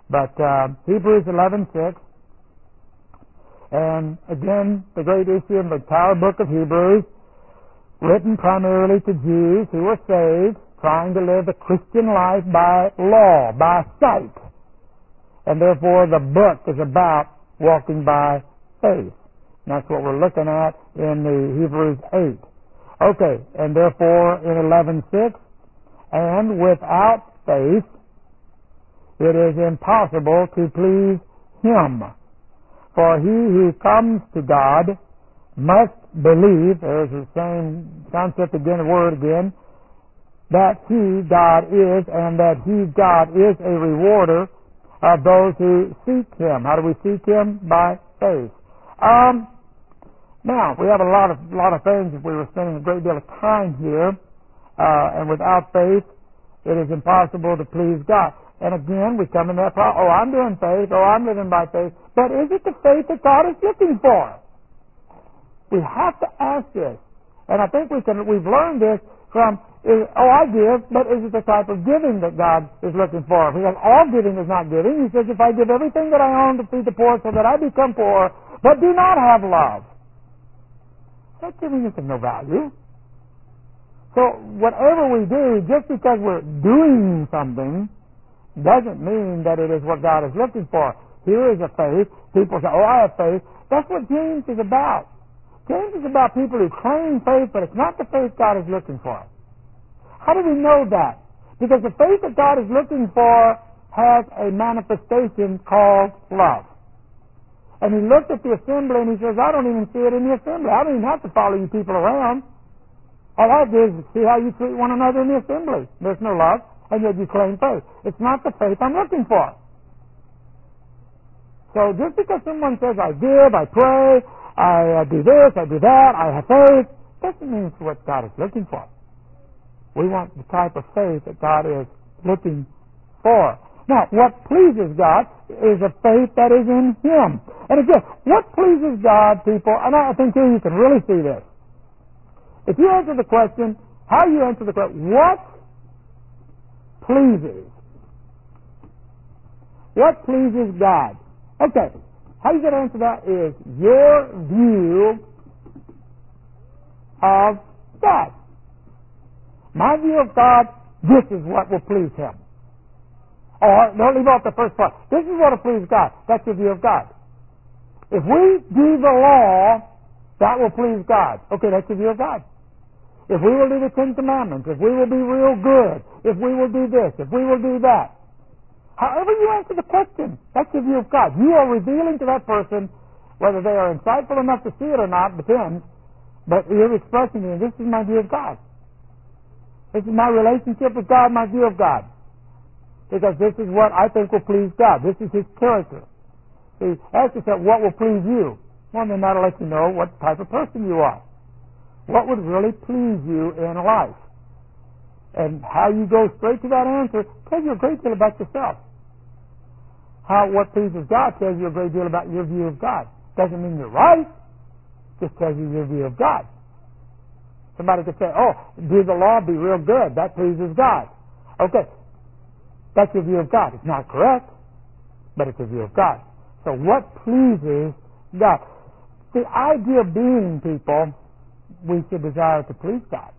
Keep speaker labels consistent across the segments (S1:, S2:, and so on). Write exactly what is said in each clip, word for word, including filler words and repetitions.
S1: But uh, Hebrews eleven six, and again, the great issue in the entire book of Hebrews, written primarily to Jews who were saved, trying to live the Christian life by law, by sight. And therefore the book is about walking by faith. And that's what we're looking at in the Hebrews eight. Okay, and therefore in eleven six, and without faith it is impossible to please Him. For he who comes to God must believe, there's the same concept again, the word again, that He, God, is, and that He, God, is a rewarder of those who seek Him. How do we seek Him? By faith. Um, now, we have a lot of lot of things. If we were spending a great deal of time here, uh, and without faith, it is impossible to please God. And again, we come in that problem. Oh, I'm doing faith. Oh, I'm living by faith. But is it the faith that God is looking for? We have to ask this. And I think we can, we've learned this from, is, oh, I give, but is it the type of giving that God is looking for? Because all giving is not giving. He says, if I give everything that I own to feed the poor so that I become poor, but do not have love, that giving is of no value. So whatever we do, just because we're doing something, doesn't mean that it is what God is looking for. Here is a faith. People say, oh, I have faith. That's what James is about. James is about people who claim faith, but it's not the faith God is looking for. How do we know that? Because the faith that God is looking for has a manifestation called love. And he looked at the assembly and he says, I don't even see it in the assembly. I don't even have to follow you people around. All I do is see how you treat one another in the assembly. There's no love, and yet you claim faith. It's not the faith I'm looking for. So just because someone says, I give, I pray, I uh, do this, I do that, I have faith, doesn't mean it's what God is looking for. We want the type of faith that God is looking for. Now, what pleases God is a faith that is in Him. And again, what pleases God, people, and I think here you can really see this. If you answer the question, how you answer the question, what pleases? What pleases God? Okay, how you going to answer that is your view of God. My view of God, this is what will please Him. Or, don't leave off the first part. This is what will please God. That's your view of God. If we do the law, that will please God. Okay, that's your view of God. If we will do the Ten Commandments, if we will be real good, if we will do this, if we will do that. However you answer the question, that's your view of God. You are revealing to that person, whether they are insightful enough to see it or not, depends, but you're expressing to them, this is my view of God. This is my relationship with God, my view of God. Because this is what I think will please God. This is His character. See, ask yourself, what will please you? Well, then that'll let you know what type of person you are. What would really please you in life? And how you go straight to that answer tells you a great deal about yourself. How what pleases God tells you a great deal about your view of God. Doesn't mean you're right, just tells you your view of God. Somebody could say, oh, do the law, be real good. That pleases God. Okay, that's your view of God. It's not correct, but it's a view of God. So what pleases God? The idea being, people, we should desire to please God.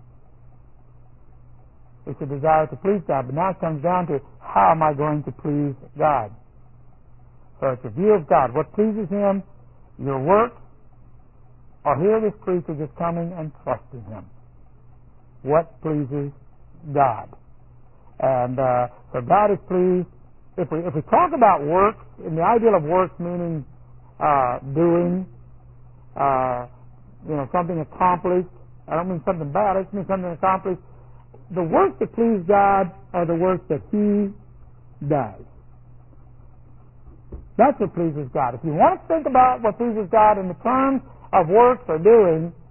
S1: We should desire to please God. But now it comes down to, how am I going to please God? So it's a view of God. What pleases Him? Your work, or here this preacher just coming and trusting Him. What pleases God? And uh, so God is pleased. If we if we talk about works, in the ideal of works meaning uh, doing, uh, you know, something accomplished. I don't mean something bad. I just mean something accomplished. The works that please God are the works that He does. That's what pleases God. If you want to think about what pleases God in the terms of works or doing,